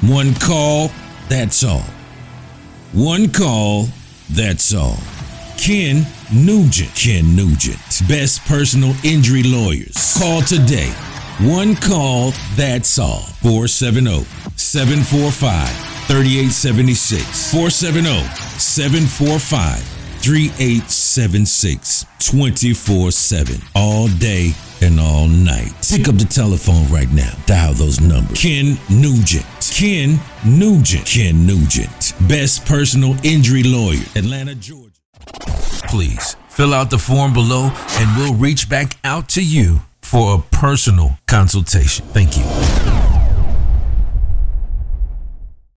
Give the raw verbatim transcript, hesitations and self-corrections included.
One call, that's all. One call, that's all. Ken Nugent. Ken Nugent. Best personal injury lawyers. Call today. One call, that's all. four seven zero, seven four five, three eight seven six. four seven zero, seven four five, three eight seven six. twenty-four seven. All day and all night. Pick up the telephone right now. Dial those numbers. Ken Nugent. Ken Nugent. Ken Nugent. Best personal injury lawyer. Atlanta, Georgia. Please fill out the form below and we'll reach back out to you for a personal consultation. Thank you.